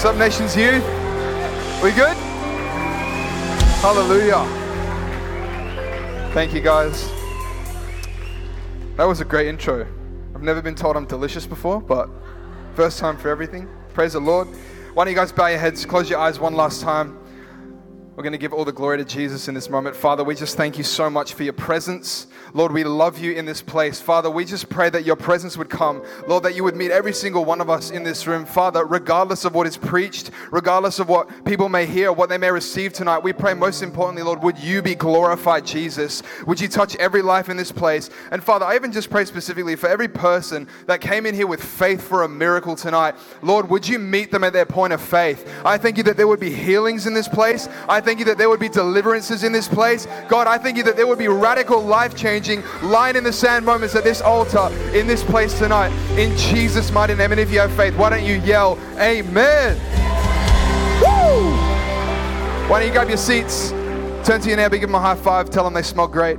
What's up, Nations Youth? We good? Hallelujah. Thank you, guys. That was a great intro. I've never been told I'm delicious before, but first time for everything. Praise the Lord. Why don't you guys bow your heads, close your eyes one last time. We're going to give all the glory to Jesus in this moment. Father, we just thank you so much for your presence. Lord, we love you in this place. Father, we just pray that your presence would come. Lord, that you would meet every single one of us in this room. Father, regardless of what is preached, regardless of what people may hear, what they may receive tonight, we pray most importantly, Lord, would you be glorified, Jesus? Would you touch every life in this place? And Father, I even just pray specifically for every person that came in here with faith for a miracle tonight. Lord, would you meet them at their point of faith? I thank you that there would be healings in this place. I thank you that there would be deliverances in this place. God, I thank you that there would be radical, life-changing, line in the sand moments at this altar, in this place tonight, in Jesus' mighty name. And if you have faith, why don't you yell, Amen? Woo! Why don't you grab your seats, turn to your neighbor, give them a high five, tell them they smell great.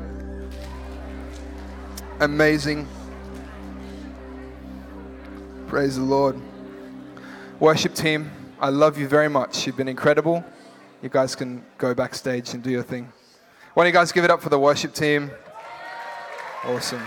Amazing. Praise the Lord. Worship team, I love you very much. You've been incredible. You guys can go backstage and do your thing. Why don't you guys give it up for the worship team? Awesome.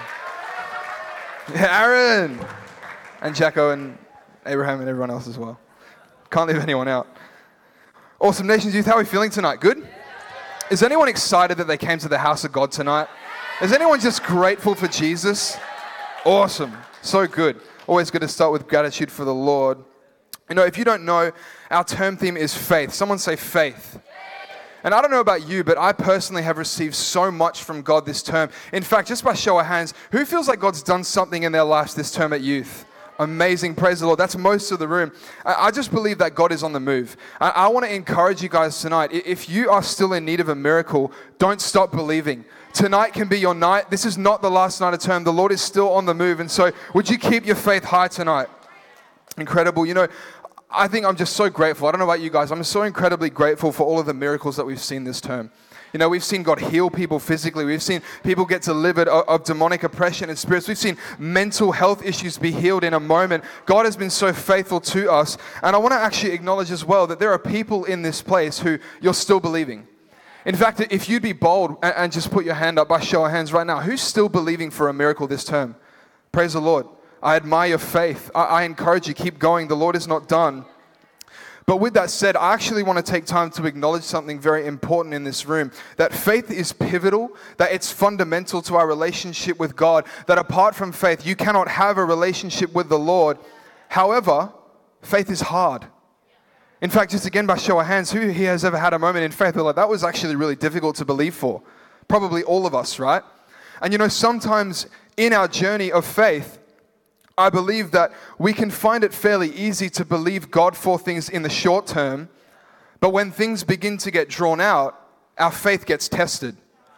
Yeah, Aaron! And Jacko and Abraham and everyone else as well. Can't leave anyone out. Awesome. Nations Youth, how are we feeling tonight? Good? Is anyone excited that they came to the house of God tonight? Is anyone just grateful for Jesus? Awesome. So good. Always good to start with gratitude for the Lord. You know, if you don't know, our term theme is faith. Someone say faith. And I don't know about you, but I personally have received so much from God this term. In fact, just by show of hands, who feels like God's done something in their lives this term at youth? Amazing. Praise the Lord. That's most of the room. I just believe that God is on the move. I want to encourage you guys tonight. If you are still in need of a miracle, don't stop believing. Tonight can be your night. This is not the last night of term. The Lord is still on the move. And so would you keep your faith high tonight? Incredible. You know, I think I'm just so grateful. I don't know about you guys. I'm so incredibly grateful for all of the miracles that we've seen this term. You know, we've seen God heal people physically. We've seen people get delivered of demonic oppression and spirits. We've seen mental health issues be healed in a moment. God has been so faithful to us. And I want to actually acknowledge as well that there are people in this place who you're still believing. In fact, if you'd be bold and just put your hand up by show of hands right now, who's still believing for a miracle this term? Praise the Lord. I admire your faith. I encourage you, keep going. The Lord is not done. But with that said, I actually want to take time to acknowledge something very important in this room. That faith is pivotal, that it's fundamental to our relationship with God, that apart from faith, you cannot have a relationship with the Lord. However, faith is hard. In fact, just again by show of hands, who here has ever had a moment in faith where like, that was actually really difficult to believe for? Probably all of us, right? And you know, sometimes in our journey of faith, I believe that we can find it fairly easy to believe God for things in the short term, but when things begin to get drawn out, our faith gets tested.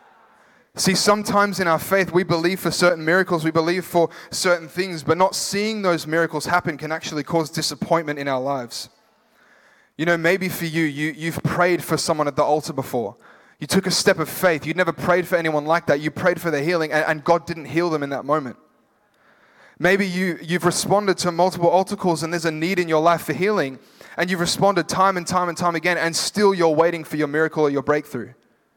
See, sometimes in our faith, we believe for certain miracles, we believe for certain things, but not seeing those miracles happen can actually cause disappointment in our lives. You know, maybe for you've prayed for someone at the altar before. You took a step of faith. You'd never prayed for anyone like that. You prayed for their healing, and God didn't heal them in that moment. Maybe you've responded to multiple altar calls and there's a need in your life for healing, and you've responded time and time and time again, and still you're waiting for your miracle or your breakthrough.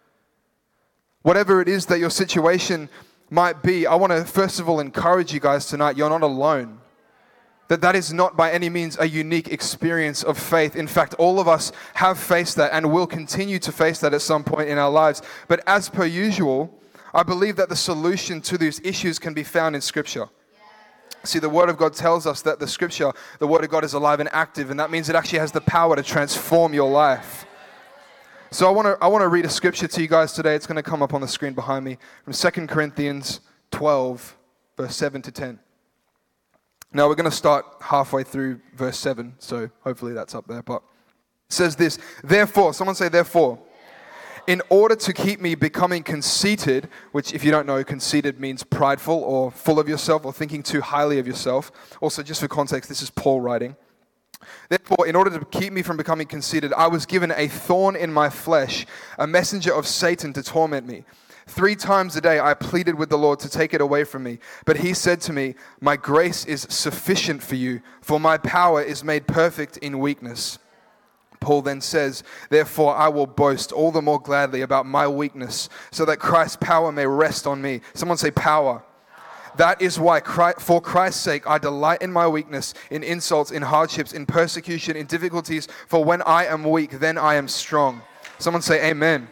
Whatever it is that your situation might be, I want to first of all encourage you guys tonight, you're not alone. That is not by any means a unique experience of faith. In fact, all of us have faced that and will continue to face that at some point in our lives. But as per usual, I believe that the solution to these issues can be found in Scripture. See, the Word of God tells us that the Scripture, the Word of God is alive and active, and that means it actually has the power to transform your life. So I want to read a Scripture to you guys today. It's going to come up on the screen behind me from 2 Corinthians 12, verse 7 to 10. Now, we're going to start halfway through verse 7, so hopefully that's up there. But it says this, therefore, someone say therefore. In order to keep me becoming conceited, which if you don't know, conceited means prideful or full of yourself or thinking too highly of yourself. Also, just for context, this is Paul writing. Therefore, in order to keep me from becoming conceited, I was given a thorn in my flesh, a messenger of Satan to torment me. 3 times a day I pleaded with the Lord to take it away from me. But he said to me, my grace is sufficient for you, for my power is made perfect in weakness. Paul then says, therefore I will boast all the more gladly about my weakness, so that Christ's power may rest on me. Someone say power. That is why, for Christ's sake, I delight in my weakness, in insults, in hardships, in persecution, in difficulties. For when I am weak, then I am strong. Someone say amen.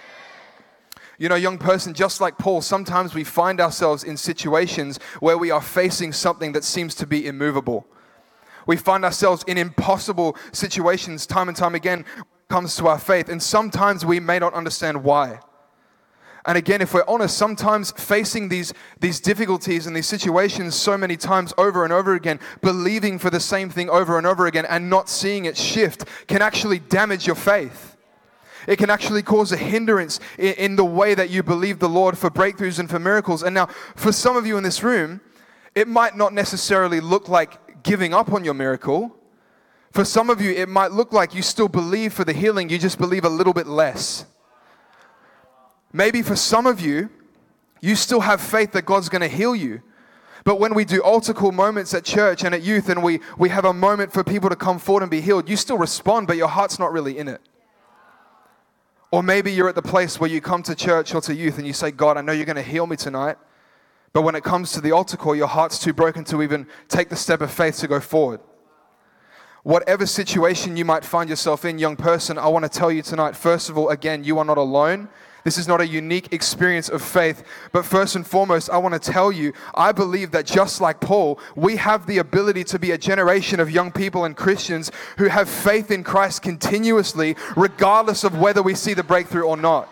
You know, young person, just like Paul, sometimes we find ourselves in situations where we are facing something that seems to be immovable. We find ourselves in impossible situations time and time again when it comes to our faith. And sometimes we may not understand why. And again, if we're honest, sometimes facing these difficulties and these situations so many times over and over again, believing for the same thing over and over again and not seeing it shift can actually damage your faith. It can actually cause a hindrance in the way that you believe the Lord for breakthroughs and for miracles. And now, for some of you in this room, it might not necessarily look like giving up on your miracle. For some of you, it might look like you still believe for the healing, you just believe a little bit less. Maybe for some of you, you still have faith that God's going to heal you. But when we do altar call moments at church and at youth and we have a moment for people to come forward and be healed, you still respond, but your heart's not really in it. Or maybe you're at the place where you come to church or to youth and you say, God, I know you're going to heal me tonight. But when it comes to the altar call, your heart's too broken to even take the step of faith to go forward. Whatever situation you might find yourself in, young person, I want to tell you tonight, first of all, again, you are not alone. This is not a unique experience of faith. But first and foremost, I want to tell you, I believe that just like Paul, we have the ability to be a generation of young people and Christians who have faith in Christ continuously, regardless of whether we see the breakthrough or not.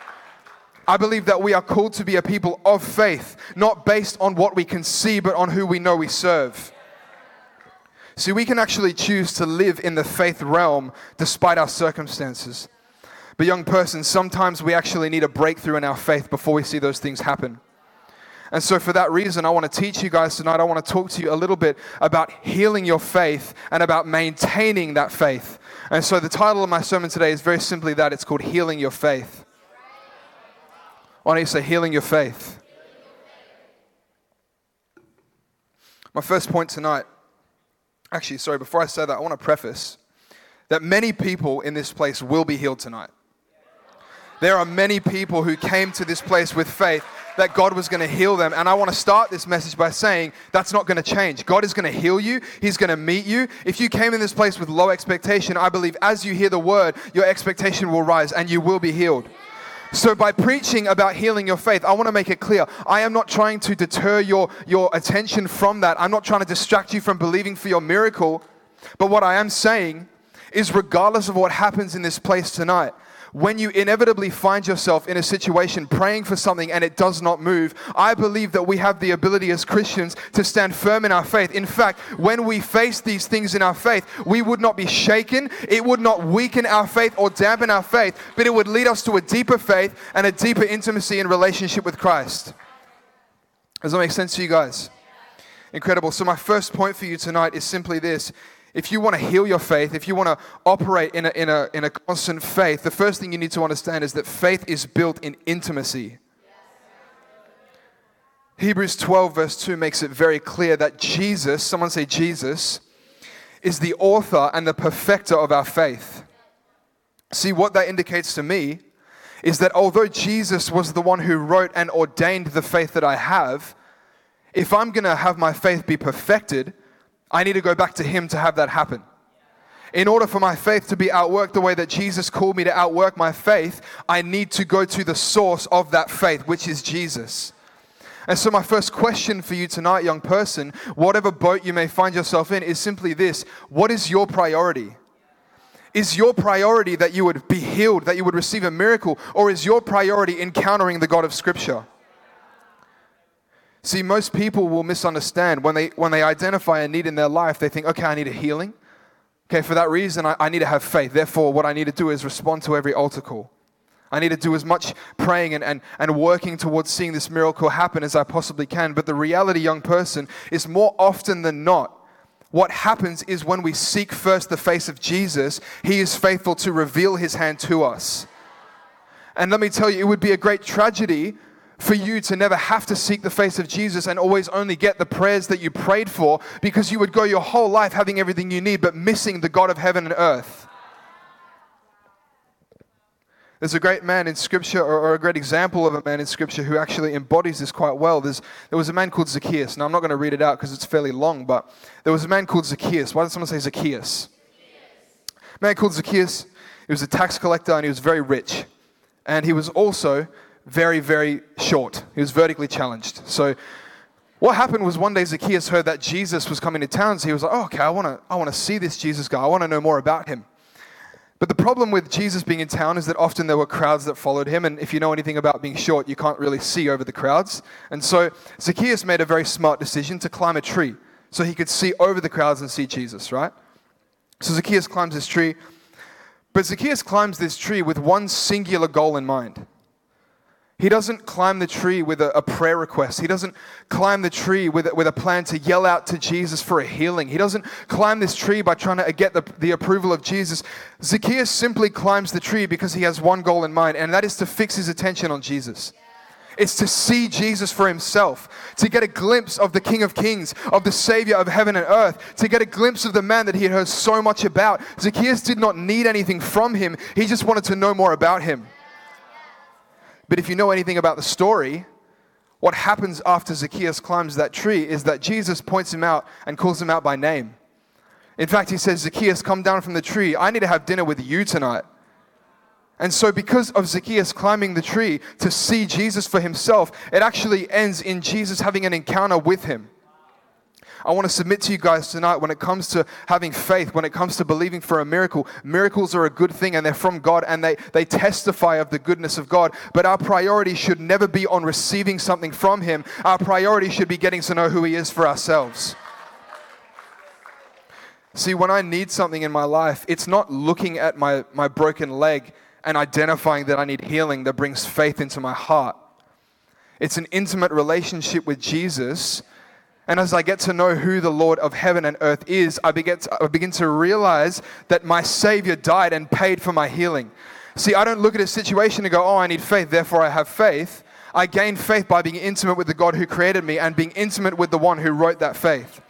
I believe that we are called to be a people of faith, not based on what we can see, but on who we know we serve. See, we can actually choose to live in the faith realm despite our circumstances. But young person, sometimes we actually need a breakthrough in our faith before we see those things happen. And so for that reason, I want to teach you guys tonight, I want to talk to you a little bit about healing your faith and about maintaining that faith. And so the title of my sermon today is very simply that. It's called Healing Your Faith. Why don't you say healing your faith? My first point tonight, actually, sorry, before I say that, I want to preface that many people in this place will be healed tonight. There are many people who came to this place with faith that God was going to heal them. And I want to start this message by saying that's not going to change. God is going to heal you. He's going to meet you. If you came in this place with low expectation, I believe as you hear the word, your expectation will rise and you will be healed. So by preaching about healing your faith, I want to make it clear. I am not trying to deter your attention from that. I'm not trying to distract you from believing for your miracle. But what I am saying is regardless of what happens in this place tonight, when you inevitably find yourself in a situation praying for something and it does not move, I believe that we have the ability as Christians to stand firm in our faith. In fact, when we face these things in our faith, we would not be shaken. It would not weaken our faith or dampen our faith, but it would lead us to a deeper faith and a deeper intimacy and relationship with Christ. Does that make sense to you guys? Incredible. So my first point for you tonight is simply this. If you want to heal your faith, if you want to operate in a constant faith, the first thing you need to understand is that faith is built in intimacy. Hebrews 12 verse 2 makes it very clear that Jesus, someone say Jesus, is the author and the perfecter of our faith. See, what that indicates to me is that although Jesus was the one who wrote and ordained the faith that I have, if I'm going to have my faith be perfected, I need to go back to Him to have that happen. In order for my faith to be outworked the way that Jesus called me to outwork my faith, I need to go to the source of that faith, which is Jesus. And so my first question for you tonight, young person, whatever boat you may find yourself in, is simply this. What is your priority? Is your priority that you would be healed, that you would receive a miracle, or is your priority encountering the God of Scripture? See, most people will misunderstand when they identify a need in their life. They think, okay, I need a healing. Okay, for that reason, I need to have faith. Therefore, what I need to do is respond to every altar call. I need to do as much praying and working towards seeing this miracle happen as I possibly can. But the reality, young person, is more often than not, what happens is when we seek first the face of Jesus, He is faithful to reveal His hand to us. And let me tell you, it would be a great tragedy for you to never have to seek the face of Jesus and always only get the prayers that you prayed for, because you would go your whole life having everything you need but missing the God of heaven and earth. There's a great man in Scripture, or a great example of a man in Scripture who actually embodies this quite well. There was a man called Zacchaeus. Now, I'm not going to read it out because it's fairly long, but there was a man called Zacchaeus. Why did someone say Zacchaeus? A man called Zacchaeus. He was a tax collector and he was very rich. And he was also very, very short. He was vertically challenged. So what happened was one day Zacchaeus heard that Jesus was coming to town. So he was like, oh, okay, I want to see this Jesus guy. I want to know more about him. But the problem with Jesus being in town is that often there were crowds that followed him. And if you know anything about being short, you can't really see over the crowds. And so Zacchaeus made a very smart decision to climb a tree so he could see over the crowds and see Jesus, right? So Zacchaeus climbs this tree. But Zacchaeus climbs this tree with one singular goal in mind. He doesn't climb the tree with a prayer request. He doesn't climb the tree with a plan to yell out to Jesus for a healing. He doesn't climb this tree by trying to get the approval of Jesus. Zacchaeus simply climbs the tree because he has one goal in mind, and that is to fix his attention on Jesus. It's to see Jesus for himself, to get a glimpse of the King of Kings, of the Savior of heaven and earth, to get a glimpse of the man that he had heard so much about. Zacchaeus did not need anything from him. He just wanted to know more about him. But if you know anything about the story, what happens after Zacchaeus climbs that tree is that Jesus points him out and calls him out by name. In fact, he says, Zacchaeus, come down from the tree. I need to have dinner with you tonight. And so because of Zacchaeus climbing the tree to see Jesus for himself, it actually ends in Jesus having an encounter with him. I want to submit to you guys tonight, when it comes to having faith, when it comes to believing for a miracle, miracles are a good thing and they're from God and they testify of the goodness of God. But our priority should never be on receiving something from him. Our priority should be getting to know who he is for ourselves. See, when I need something in my life, it's not looking at my broken leg and identifying that I need healing that brings faith into my heart. It's an intimate relationship with Jesus. And as I get to know who the Lord of heaven and earth is, I begin to realize that my Savior died and paid for my healing. See, I don't look at a situation and go, oh, I need faith, therefore I have faith. I gain faith by being intimate with the God who created me and being intimate with the one who wrote that faith.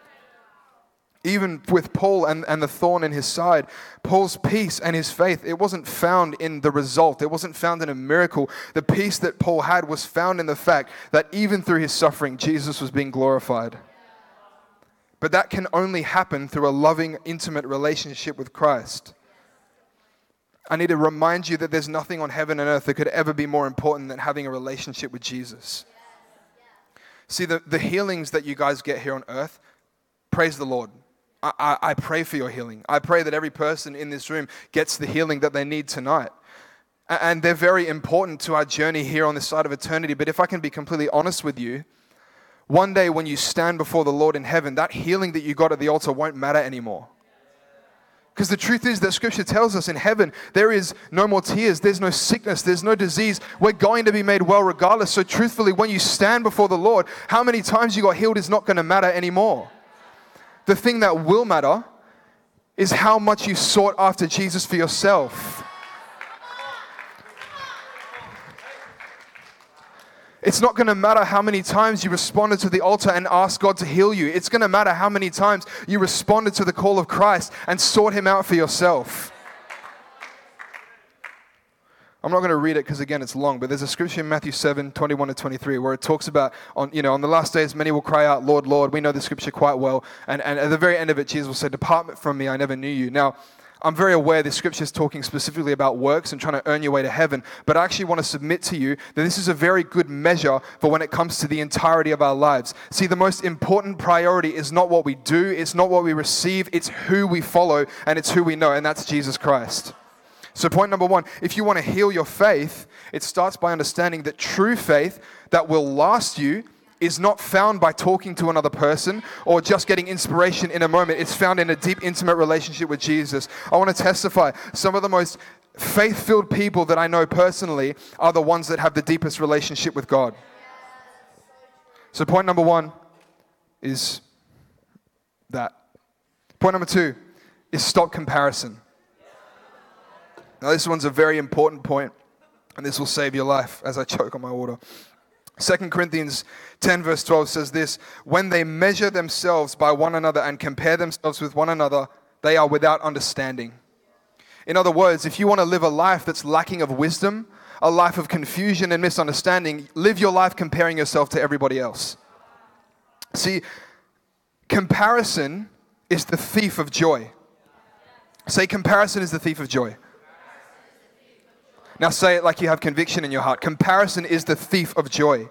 Even with Paul and the thorn in his side, Paul's peace and his faith, it wasn't found in the result. It wasn't found in a miracle. The peace that Paul had was found in the fact that even through his suffering, Jesus was being glorified. But that can only happen through a loving, intimate relationship with Christ. I need to remind you that there's nothing on heaven and earth that could ever be more important than having a relationship with Jesus. See, the healings that you guys get here on earth, praise the Lord. I pray for your healing. I pray that every person in this room gets the healing that they need tonight. And they're very important to our journey here on this side of eternity. But if I can be completely honest with you, one day when you stand before the Lord in heaven, that healing that you got at the altar won't matter anymore. Because the truth is that Scripture tells us in heaven, there is no more tears, there's no sickness, there's no disease. We're going to be made well regardless. So truthfully, when you stand before the Lord, how many times you got healed is not going to matter anymore. The thing that will matter is how much you sought after Jesus for yourself. It's not going to matter how many times you responded to the altar and asked God to heal you. It's going to matter how many times you responded to the call of Christ and sought him out for yourself. I'm not going to read it because, again, it's long, but there's a scripture in Matthew 7:21-23 where it talks about, on the last days, many will cry out, Lord, Lord. We know the scripture quite well. And at the very end of it, Jesus will say, depart from me, I never knew you. Now, I'm very aware this scripture is talking specifically about works and trying to earn your way to heaven, but I actually want to submit to you that this is a very good measure for when it comes to the entirety of our lives. See, the most important priority is not what we do, it's not what we receive, it's who we follow, and it's who we know, and that's Jesus Christ. So point number one, if you want to heal your faith, it starts by understanding that true faith that will last you is not found by talking to another person or just getting inspiration in a moment. It's found in a deep, intimate relationship with Jesus. I want to testify, some of the most faith-filled people that I know personally are the ones that have the deepest relationship with God. So point number one is that. Point number two is stop comparison. Now, this one's a very important point, and this will save your life as I choke on my water. 2 Corinthians 10 verse 12 says this, when they measure themselves by one another and compare themselves with one another, they are without understanding. In other words, if you want to live a life that's lacking of wisdom, a life of confusion and misunderstanding, live your life comparing yourself to everybody else. See, comparison is the thief of joy. Say, comparison is the thief of joy. Now say it like you have conviction in your heart. Comparison is the thief of joy.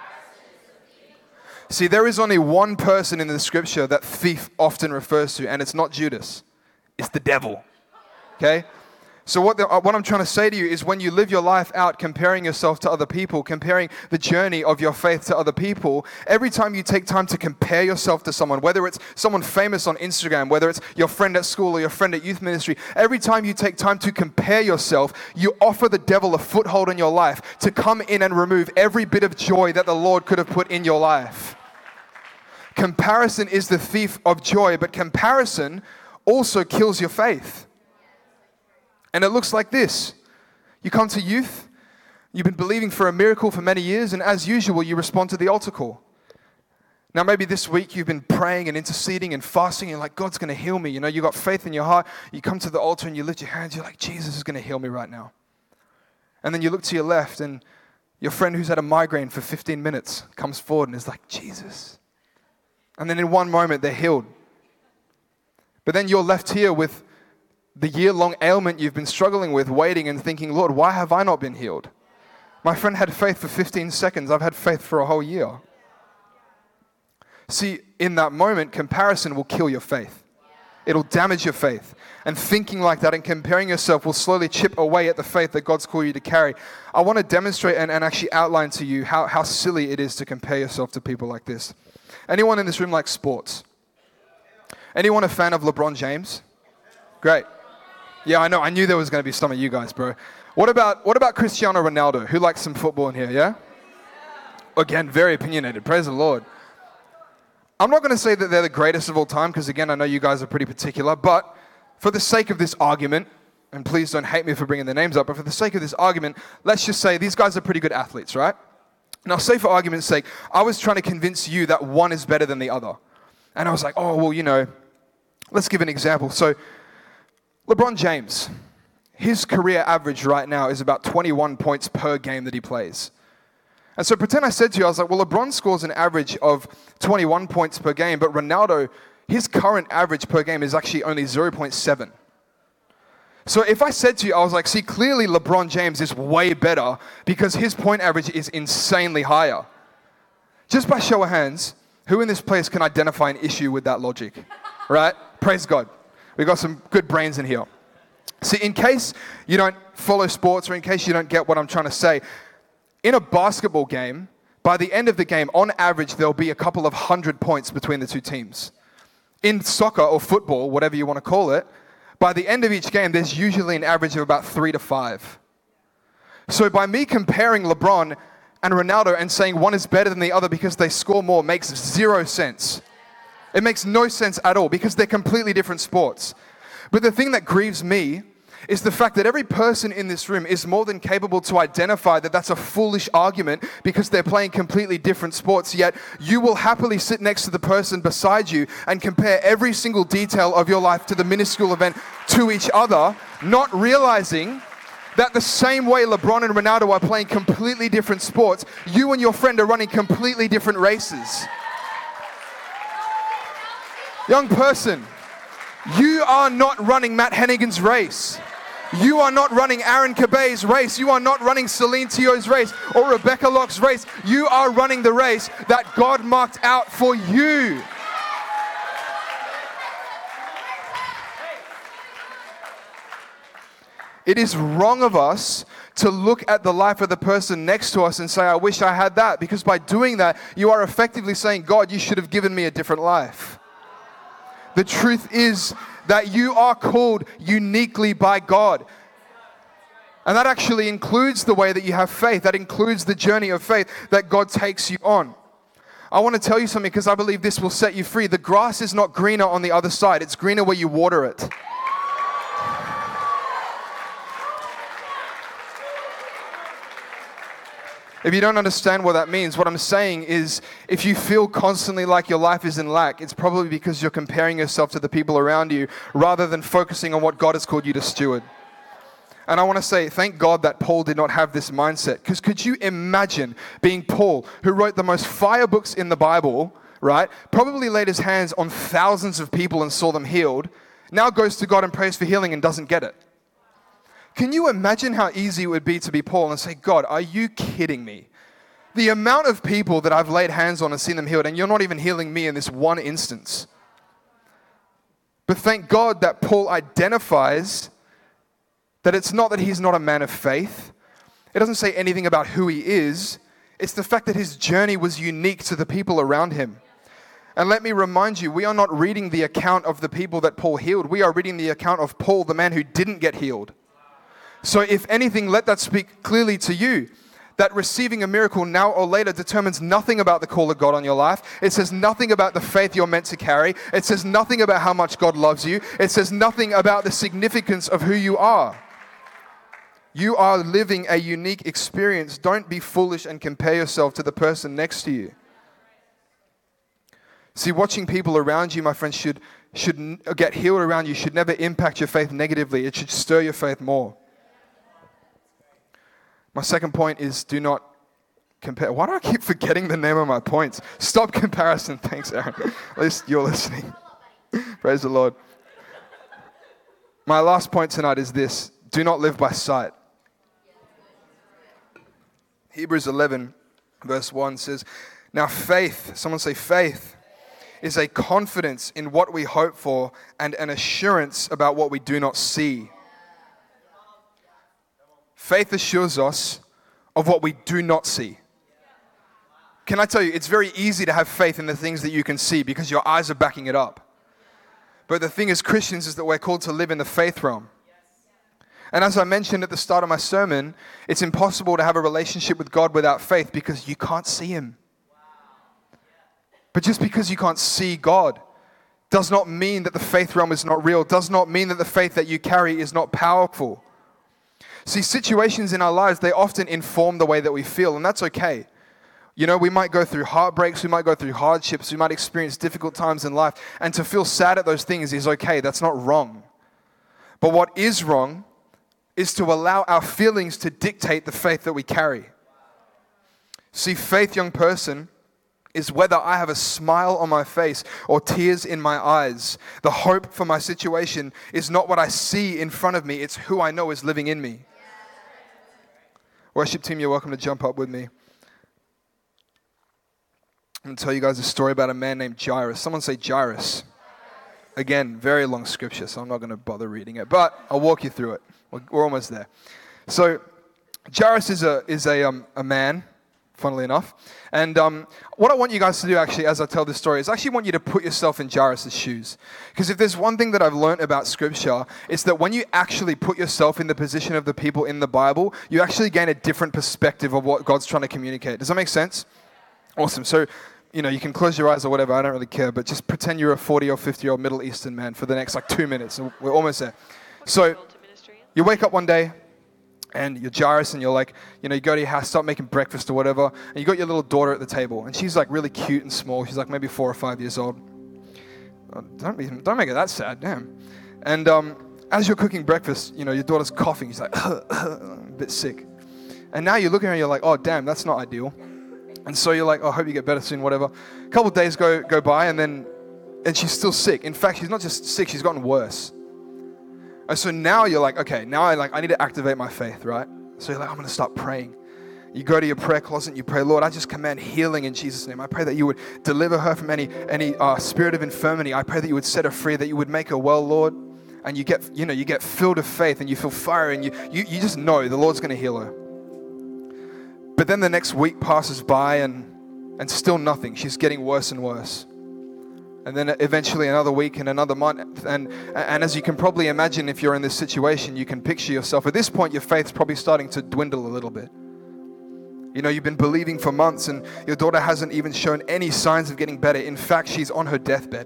See, there is only one person in the scripture that thief often refers to, and it's not Judas. It's the devil. Okay? So what I'm trying to say to you is when you live your life out comparing yourself to other people, comparing the journey of your faith to other people, every time you take time to compare yourself to someone, whether it's someone famous on Instagram, whether it's your friend at school or your friend at youth ministry, every time you take time to compare yourself, you offer the devil a foothold in your life to come in and remove every bit of joy that the Lord could have put in your life. Comparison is the thief of joy, but comparison also kills your faith. And it looks like this. You come to youth, you've been believing for a miracle for many years, and as usual, you respond to the altar call. Now, maybe this week you've been praying and interceding and fasting, and you're like, God's going to heal me. You know, you got faith in your heart. You come to the altar and you lift your hands, you're like, Jesus is going to heal me right now. And then you look to your left, and your friend who's had a migraine for 15 minutes comes forward and is like, Jesus. And then in one moment, they're healed. But then you're left here with the year-long ailment you've been struggling with, waiting and thinking, Lord, why have I not been healed? My friend had faith for 15 seconds. I've had faith for a whole year. See, in that moment, comparison will kill your faith. It'll damage your faith. And thinking like that and comparing yourself will slowly chip away at the faith that God's called you to carry. I want to demonstrate and actually outline to you how silly it is to compare yourself to people like this. Anyone in this room likes sports? Anyone a fan of LeBron James? Great. Yeah, I know. I knew there was going to be some of you guys, bro. What about Cristiano Ronaldo? Who likes some football in here, yeah? Again, very opinionated. Praise the Lord. I'm not going to say that they're the greatest of all time, because again, I know you guys are pretty particular, but for the sake of this argument, and please don't hate me for bringing the names up, but for the sake of this argument, let's just say these guys are pretty good athletes, right? Now, say for argument's sake, I was trying to convince you that one is better than the other. And I was like, oh, well, you know, let's give an example. So, LeBron James, his career average right now is about 21 points per game that he plays. And so pretend I said to you, I was like, well, LeBron scores an average of 21 points per game, but Ronaldo, his current average per game is actually only 0.7. So if I said to you, I was like, see, clearly LeBron James is way better because his point average is insanely higher. Just by show of hands, who in this place can identify an issue with that logic? Right? Praise God. We've got some good brains in here. See, in case you don't follow sports or in case you don't get what I'm trying to say, in a basketball game, by the end of the game, on average, there'll be a couple of 100 points between the two teams. In soccer or football, whatever you want to call it, by the end of each game, there's usually an average of about 3 to 5. So by me comparing LeBron and Ronaldo and saying one is better than the other because they score more makes zero sense. It makes no sense at all because they're completely different sports. But the thing that grieves me is the fact that every person in this room is more than capable to identify that that's a foolish argument because they're playing completely different sports, yet you will happily sit next to the person beside you and compare every single detail of your life to the minuscule event to each other, not realizing that the same way LeBron and Ronaldo are playing completely different sports, you and your friend are running completely different races. Young person, you are not running Matt Hennigan's race. You are not running Aaron Cabay's race. You are not running Celine Tio's race or Rebecca Locke's race. You are running the race that God marked out for you. It is wrong of us to look at the life of the person next to us and say, I wish I had that. Because by doing that, you are effectively saying, God, you should have given me a different life. The truth is that you are called uniquely by God. And that actually includes the way that you have faith. That includes the journey of faith that God takes you on. I want to tell you something because I believe this will set you free. The grass is not greener on the other side. It's greener where you water it. If you don't understand what that means, what I'm saying is if you feel constantly like your life is in lack, it's probably because you're comparing yourself to the people around you rather than focusing on what God has called you to steward. And I want to say, thank God that Paul did not have this mindset. Because could you imagine being Paul, who wrote the most fire books in the Bible, right? Probably laid his hands on thousands of people and saw them healed, now goes to God and prays for healing and doesn't get it. Can you imagine how easy it would be to be Paul and say, God, are you kidding me? The amount of people that I've laid hands on and seen them healed, and you're not even healing me in this one instance. But thank God that Paul identifies that it's not that he's not a man of faith. It doesn't say anything about who he is. It's the fact that his journey was unique to the people around him. And let me remind you, we are not reading the account of the people that Paul healed. We are reading the account of Paul, the man who didn't get healed. So if anything, let that speak clearly to you. That receiving a miracle now or later determines nothing about the call of God on your life. It says nothing about the faith you're meant to carry. It says nothing about how much God loves you. It says nothing about the significance of who you are. You are living a unique experience. Don't be foolish and compare yourself to the person next to you. See, watching people around you, my friends, should get healed around you, should never impact your faith negatively. It should stir your faith more. My second point is do not compare. Why do I keep forgetting the name of my points? Stop comparison. Thanks, Aaron. At least you're listening. Praise the Lord. My last point tonight is this. Do not live by sight. Hebrews 11, verse 1 says, now faith, someone say faith, is a confidence in what we hope for and an assurance about what we do not see. Faith assures us of what we do not see. Can I tell you, it's very easy to have faith in the things that you can see because your eyes are backing it up. But the thing as Christians is that we're called to live in the faith realm. And as I mentioned at the start of my sermon, it's impossible to have a relationship with God without faith because you can't see Him. But just because you can't see God does not mean that the faith realm is not real, does not mean that the faith that you carry is not powerful. See, situations in our lives, they often inform the way that we feel, and that's okay. You know, we might go through heartbreaks, we might go through hardships, we might experience difficult times in life, and to feel sad at those things is okay, that's not wrong. But what is wrong is to allow our feelings to dictate the faith that we carry. See, faith, young person, is whether I have a smile on my face or tears in my eyes. The hope for my situation is not what I see in front of me, it's who I know is living in me. Worship team, you're welcome to jump up with me. I'm going to tell you guys a story about a man named Jairus. Someone say Jairus. Again, very long scripture, so I'm not going to bother reading it, but I'll walk you through it. We're almost there. So, Jairus is a man, funnily enough. And what I want you guys to do, actually, as I tell this story, is I actually want you to put yourself in Jairus' shoes. Because if there's one thing that I've learned about Scripture, it's that when you actually put yourself in the position of the people in the Bible, you actually gain a different perspective of what God's trying to communicate. Does that make sense? Awesome. So, you know, you can close your eyes or whatever, I don't really care, but just pretend you're a 40 or 50-year-old Middle Eastern man for the next 2 minutes. And we're almost there. So, you wake up one day, and you're Jairus, and you're like, you know, you go to your house, start making breakfast or whatever, and you got your little daughter at the table, and she's like really cute and small. She's like maybe 4 or 5 years old. Oh, don't make it that sad, damn. And as you're cooking breakfast, you know, your daughter's coughing. She's like, a bit sick. And now you look at her and you're like, oh, damn, that's not ideal. And so you're like, oh, I hope you get better soon, whatever. A couple of days go by, and she's still sick. In fact, she's not just sick, she's gotten worse. And so now you're like, okay, now I need to activate my faith, right? So you're like, I'm going to start praying. You go to your prayer closet and you pray, Lord, I just command healing in Jesus' name. I pray that you would deliver her from any spirit of infirmity. I pray that you would set her free, that you would make her well, Lord. And you get filled with faith and you feel fire and you just know the Lord's going to heal her. But then the next week passes by and still nothing. She's getting worse and worse. And then eventually another week and another month. And as you can probably imagine, if you're in this situation, you can picture yourself. At this point, your faith's probably starting to dwindle a little bit. You know, you've been believing for months and your daughter hasn't even shown any signs of getting better. In fact, she's on her deathbed.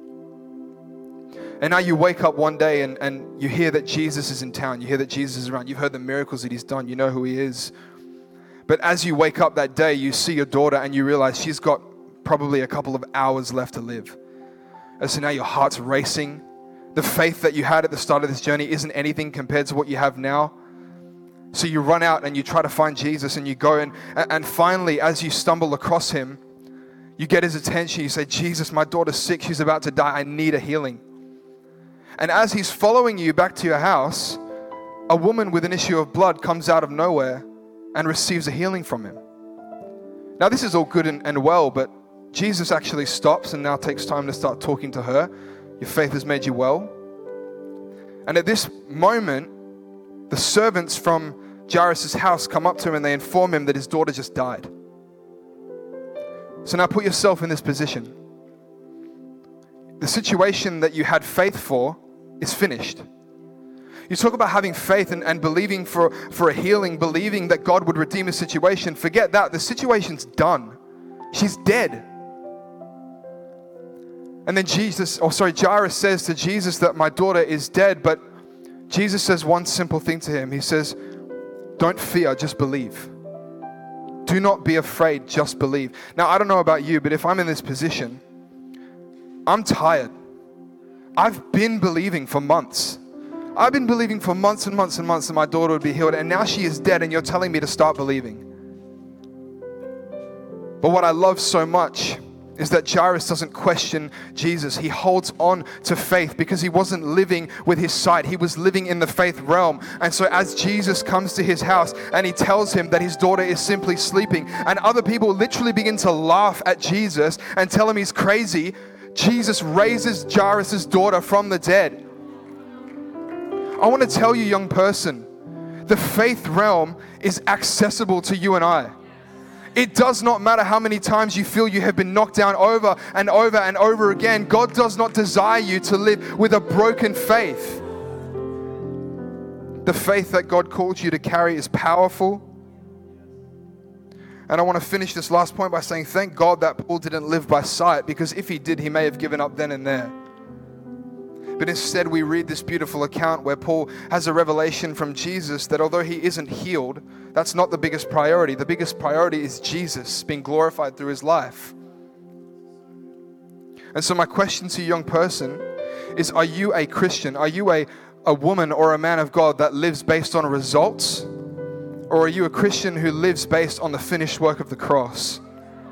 And now you wake up one day and you hear that Jesus is in town. You hear that Jesus is around. You've heard the miracles that He's done. You know who He is. But as you wake up that day, you see your daughter and you realize she's got probably a couple of hours left to live. And so now your heart's racing. The faith that you had at the start of this journey isn't anything compared to what you have now. So you run out and you try to find Jesus, and you go and finally, as you stumble across him, you get his attention. You say, Jesus, my daughter's sick. She's about to die. I need a healing. And as he's following you back to your house, a woman with an issue of blood comes out of nowhere and receives a healing from him. Now, this is all good and well, but Jesus actually stops and now takes time to start talking to her. Your faith has made you well. And at this moment, the servants from Jairus' house come up to him and they inform him that his daughter just died. So now put yourself in this position. The situation that you had faith for is finished. You talk about having faith and believing for a healing, believing that God would redeem a situation. Forget that. The situation's done. She's dead. And then Jairus says to Jesus that my daughter is dead, but Jesus says one simple thing to him. He says, don't fear, just believe. Do not be afraid, just believe. Now, I don't know about you, but if I'm in this position, I'm tired. I've been believing for months. I've been believing for months and months and months that my daughter would be healed, and now she is dead, and you're telling me to start believing. But what I love so much is that Jairus doesn't question Jesus. He holds on to faith because he wasn't living with his sight. He was living in the faith realm. And so as Jesus comes to his house and he tells him that his daughter is simply sleeping, and other people literally begin to laugh at Jesus and tell him he's crazy, Jesus raises Jairus' daughter from the dead. I want to tell you, young person, the faith realm is accessible to you and I. It does not matter how many times you feel you have been knocked down over and over and over again. God does not desire you to live with a broken faith. The faith that God called you to carry is powerful. And I want to finish this last point by saying, thank God that Paul didn't live by sight, because if he did, he may have given up then and there. But instead, we read this beautiful account where Paul has a revelation from Jesus that although he isn't healed, that's not the biggest priority. The biggest priority is Jesus being glorified through his life. And so my question to you, young person, is, are you a Christian? Are you a woman or a man of God that lives based on results? Or are you a Christian who lives based on the finished work of the cross?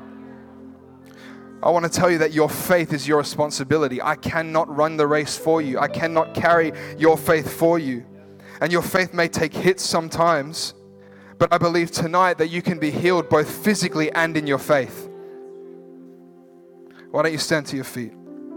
I want to tell you that your faith is your responsibility. I cannot run the race for you. I cannot carry your faith for you. And your faith may take hits sometimes, but I believe tonight that you can be healed both physically and in your faith. Why don't you stand to your feet?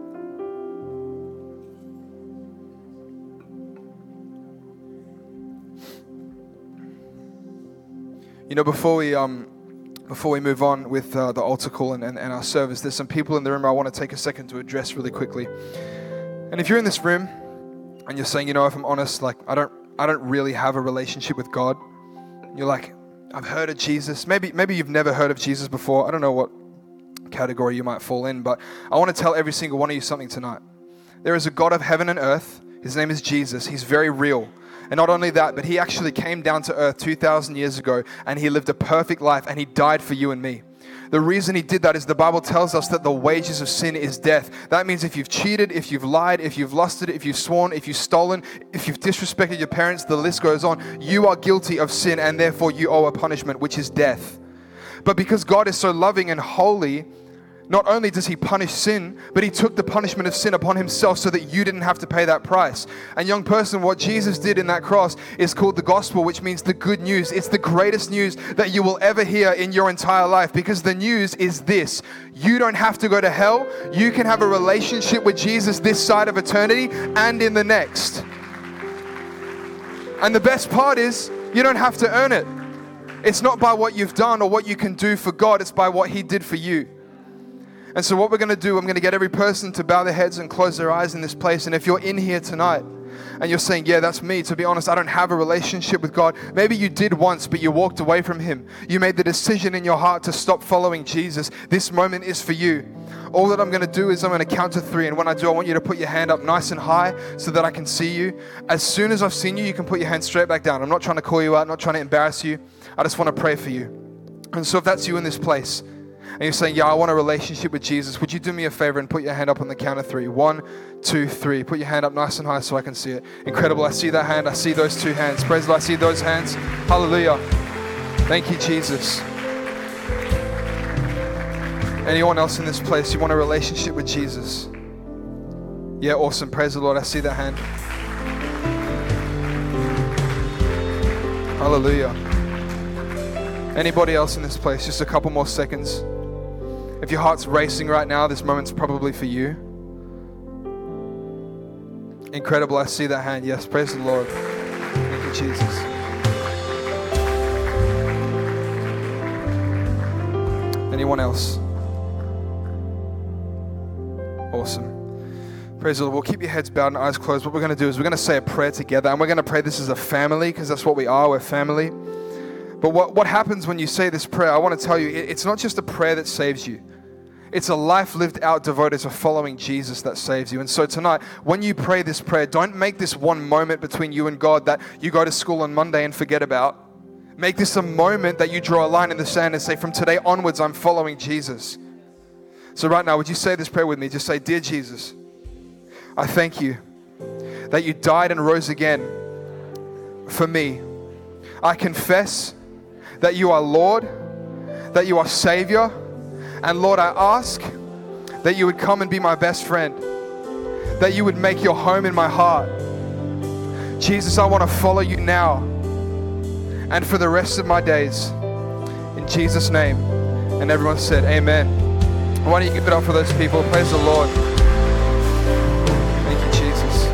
You know, before we move on with the altar call and our service, there's some people in the room I want to take a second to address really quickly. And if you're in this room and you're saying, you know, if I'm honest, like I don't really have a relationship with God. You're like, I've heard of Jesus. Maybe you've never heard of Jesus before. I don't know what category you might fall in, but I want to tell every single one of you something tonight. There is a God of heaven and earth. His name is Jesus. He's very real. And not only that, but he actually came down to earth 2,000 years ago, and he lived a perfect life, and he died for you and me. The reason he did that is the Bible tells us that the wages of sin is death. That means if you've cheated, if you've lied, if you've lusted, if you've sworn, if you've stolen, if you've disrespected your parents, the list goes on. You are guilty of sin, and therefore you owe a punishment, which is death. But because God is so loving and holy, not only does he punish sin, but he took the punishment of sin upon himself so that you didn't have to pay that price. And young person, what Jesus did in that cross is called the gospel, which means the good news. It's the greatest news that you will ever hear in your entire life, because the news is this: you don't have to go to hell. You can have a relationship with Jesus this side of eternity and in the next. And the best part is, you don't have to earn it. It's not by what you've done or what you can do for God. It's by what he did for you. And so what we're going to do, I'm going to get every person to bow their heads and close their eyes in this place. And if you're in here tonight and you're saying, yeah, that's me. To be honest, I don't have a relationship with God. Maybe you did once, but you walked away from him. You made the decision in your heart to stop following Jesus. This moment is for you. All that I'm going to do is I'm going to count to 3. And when I do, I want you to put your hand up nice and high so that I can see you. As soon as I've seen you, you can put your hand straight back down. I'm not trying to call you out, not trying to embarrass you. I just want to pray for you. And so if that's you in this place, and you're saying, yeah, I want a relationship with Jesus, would you do me a favor and put your hand up on the count of 3? 1, 2, 3. Put your hand up nice and high so I can see it. Incredible. I see that hand. I see those 2 hands. Praise the Lord. I see those hands. Hallelujah. Thank you, Jesus. Anyone else in this place, you want a relationship with Jesus? Yeah, awesome. Praise the Lord. I see that hand. Hallelujah. Anybody else in this place? Just a couple more seconds. If your heart's racing right now, this moment's probably for you. Incredible. I see that hand. Yes, praise the Lord. Thank you, Jesus. Anyone else? Awesome. Praise the Lord. We'll keep your heads bowed and eyes closed. What we're going to do is we're going to say a prayer together, and we're going to pray this as a family, because that's what we are. We're family. But what happens when you say this prayer, I want to tell you, it's not just a prayer that saves you. It's a life lived out devoted to following Jesus that saves you. And so tonight, when you pray this prayer, don't make this one moment between you and God that you go to school on Monday and forget about. Make this a moment that you draw a line in the sand and say, from today onwards, I'm following Jesus. So right now, would you say this prayer with me? Just say, Dear Jesus, I thank you that you died and rose again for me. I confess that you are Lord, that you are Savior, and Lord, I ask that you would come and be my best friend, that you would make your home in my heart. Jesus, I want to follow you now and for the rest of my days. In Jesus' name. And everyone said, Amen. Why don't you give it up for those people? Praise the Lord. Thank you, Jesus.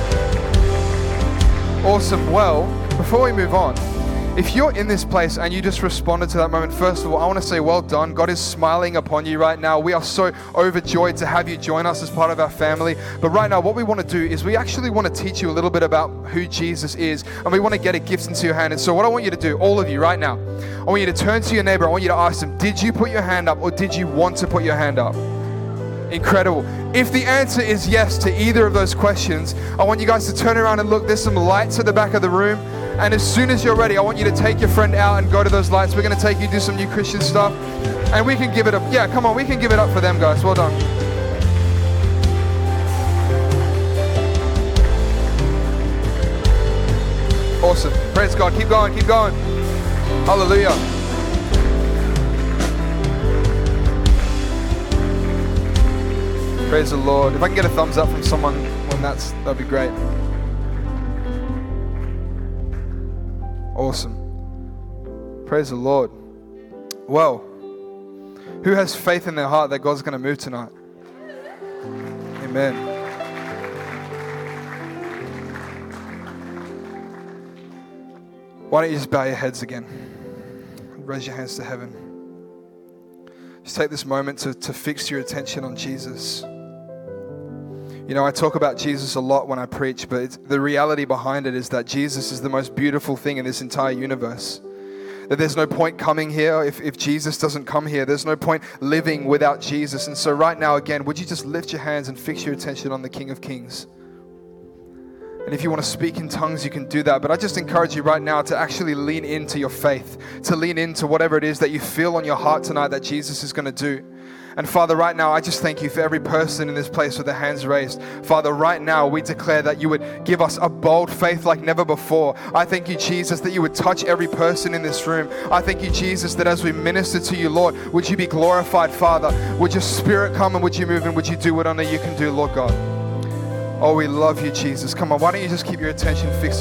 Awesome. Well, before we move on, if you're in this place and you just responded to that moment, first of all, I want to say well done. God is smiling upon you right now. We are so overjoyed to have you join us as part of our family. But right now, what we want to do is we actually want to teach you a little bit about who Jesus is, and we want to get a gift into your hand. And so what I want you to do, all of you right now, I want you to turn to your neighbor. I want you to ask them, did you put your hand up or did you want to put your hand up? Incredible. If the answer is yes to either of those questions, I want you guys to turn around and look. There's some lights at the back of the room. And as soon as you're ready, I want you to take your friend out and go to those lights. We're going to take you do some new Christian stuff. And we can give it up. Yeah, come on. We can give it up for them, guys. Well done. Awesome. Praise God. Keep going. Keep going. Hallelujah. Praise the Lord. If I can get a thumbs up from someone when that'd be great. Awesome. Praise the Lord. Well, who has faith in their heart that God's going to move tonight? Amen. Why don't you just bow your heads again? Raise your hands to heaven. Just take this moment to fix your attention on Jesus. You know, I talk about Jesus a lot when I preach, but the reality behind it is that Jesus is the most beautiful thing in this entire universe. That there's no point coming here if Jesus doesn't come here. There's no point living without Jesus. And so right now, again, would you just lift your hands and fix your attention on the King of Kings? And if you want to speak in tongues, you can do that. But I just encourage you right now to actually lean into your faith, to lean into whatever it is that you feel on your heart tonight that Jesus is going to do. And Father, right now, I just thank you for every person in this place with their hands raised. Father, right now, we declare that you would give us a bold faith like never before. I thank you, Jesus, that you would touch every person in this room. I thank you, Jesus, that as we minister to you, Lord, would you be glorified, Father? Would your Spirit come and would you move and would you do what only you can do, Lord God? Oh, we love you, Jesus. Come on, why don't you just keep your attention fixed